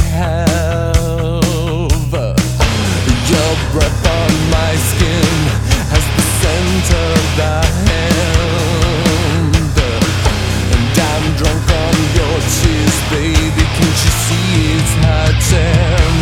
have. Your breath on my skin has the scent of the hand. And I'm drunk on your tears, baby. Can't you see it's hurting?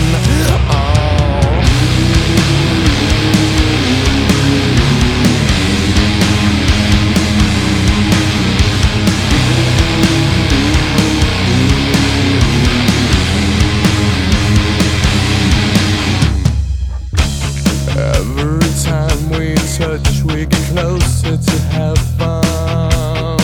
Every time we touch, we get closer to heaven.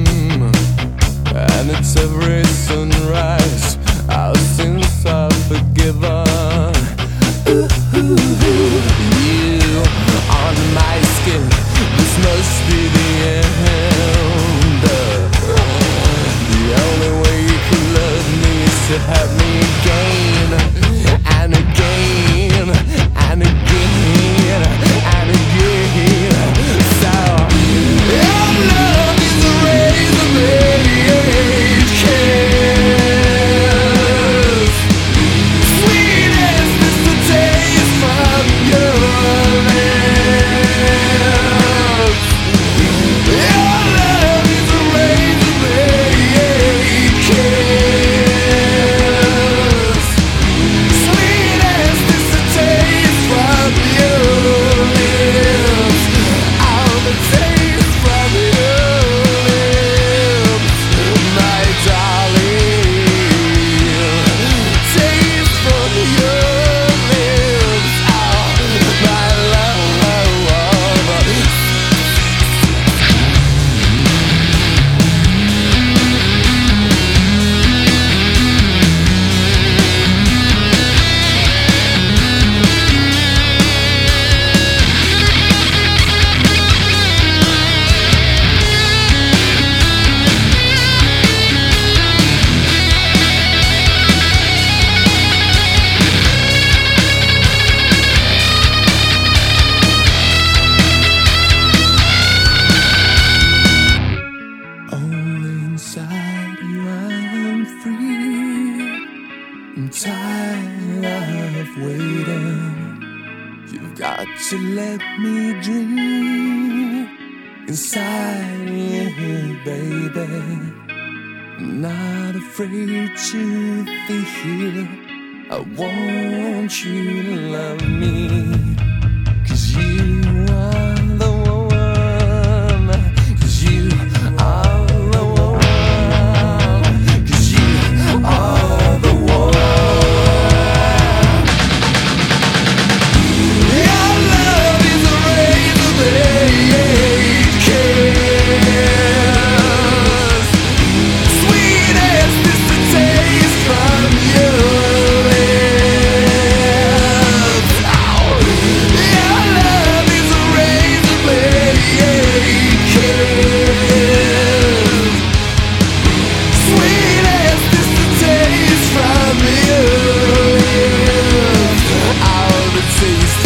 And it's every sunrise, our sins are forgiven. Ooh, you on my skin, this must be the end. The only way you can love me is to have me again and again and again and again. So your love is a razor blade kiss. Sweet as this the taste from your lips. Your love is a razor blade kiss. Sweet as this the taste from your lips. All the taste from your lips, my darling. Taste from your lips, oh, my love. Only inside you I am free. I'm tired of waiting. You've got to let me dream inside you, baby. I'm not afraid to feel. I want you to love me, 'cause you are the one. 'Cause you are the one. 'Cause you are the one. Your love is a razor blade kiss. Sweet as this the taste from your lips. Oh, your love is a razor blade kiss. Sweet as this the taste from your lips. Oh, the taste